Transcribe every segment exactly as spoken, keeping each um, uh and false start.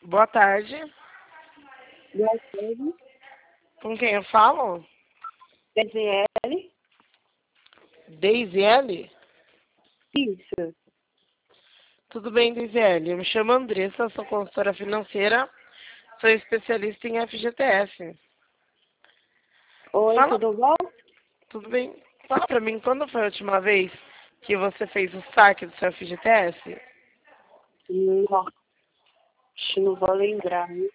Boa tarde. Boa tarde. Com quem eu falo? Gabriele. Daisy L? Isso. Tudo bem, Daisy L? Eu me chamo Andressa, sou consultora financeira, sou especialista em F G T S. Oi, Fala, tudo bom? tudo bem? Fala pra mim, quando foi a última vez que você fez o saque do seu F G T S? Não, acho não vou lembrar. Né?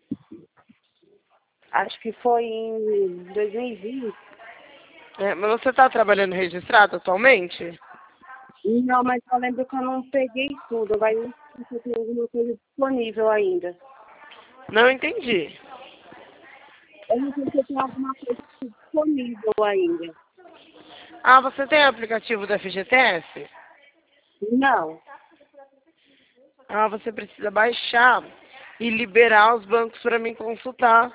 Acho que foi em dois mil e vinte. É, mas você está trabalhando registrado atualmente? Não, mas eu lembro que eu não peguei tudo. Vai ver se tem alguma coisa disponível ainda. Não entendi. Eu não sei se tem alguma coisa disponível ainda. Ah, você tem o aplicativo do F G T S? Não. Ah, você precisa baixar e liberar os bancos para mim consultar.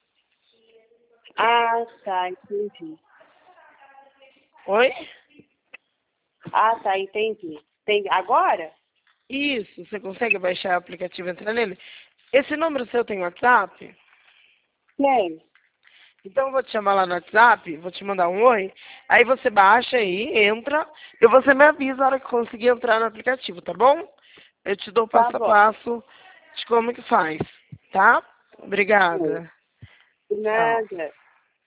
Ah, tá, entendi. Oi? Ah, tá, entendi. Tem agora? Isso, você consegue baixar o aplicativo e entrar nele? Esse número seu tem WhatsApp? Tem. Então eu vou te chamar lá no WhatsApp, vou te mandar um oi, aí você baixa aí, entra, e você me avisa a hora que conseguir entrar no aplicativo, tá bom? Eu te dou Tá passo a bom. passo de como que faz, tá? Obrigada. Tchau. Nada.